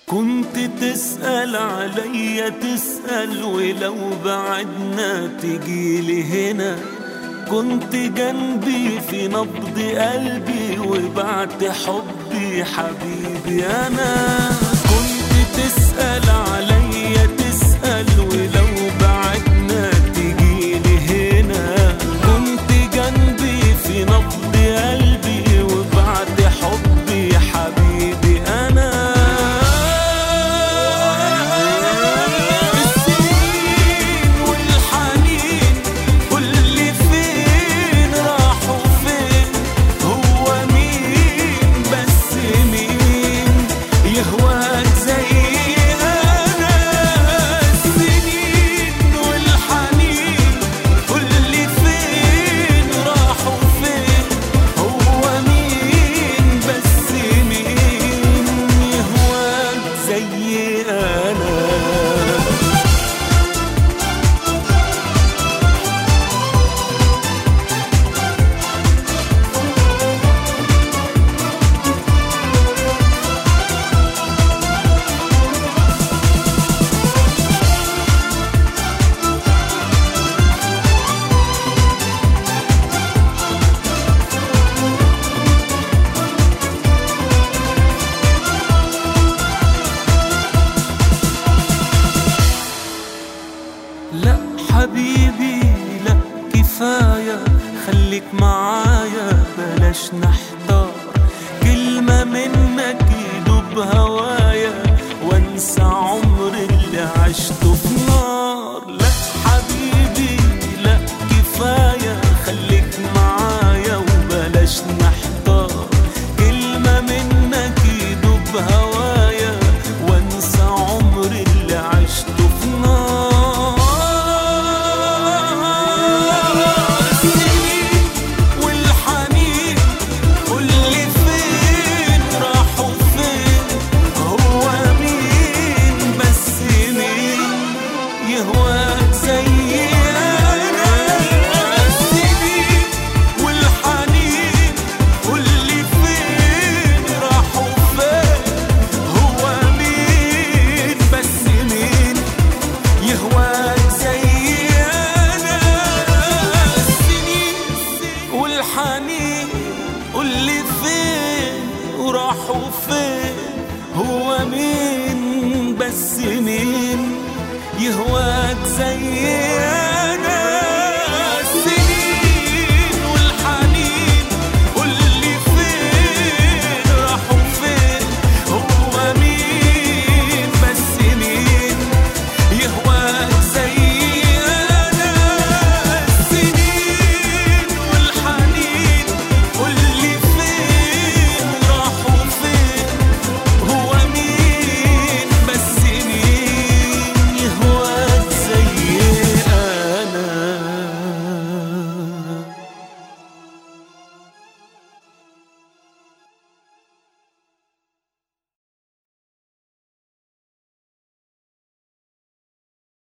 كنت تسأل عليا تسأل، ولو بعدنا تجيلي هنا. كنت جنبي في نبض قلبي وبعت حبي حبيبي أنا. كنت تسأل عليا تسأل، ولو بعدنا تجيلي هنا. كنت جنبي في نبض قلبي وبعت حبي حبيبي أنا. لا حبيبي لا كفاية، خليك معايا بلاش نحتار. كلمة منك يدوب هوايا وانسى عمري اللي عشته في نار. لا حبيبي لا كفاية، خليك معايا وبلاش نحتار. كلمة منك يدوب هوايا وانسى عمري اللي عشته في نار. قولي فين وراحوا فين، هو مين بس مين يهواك زي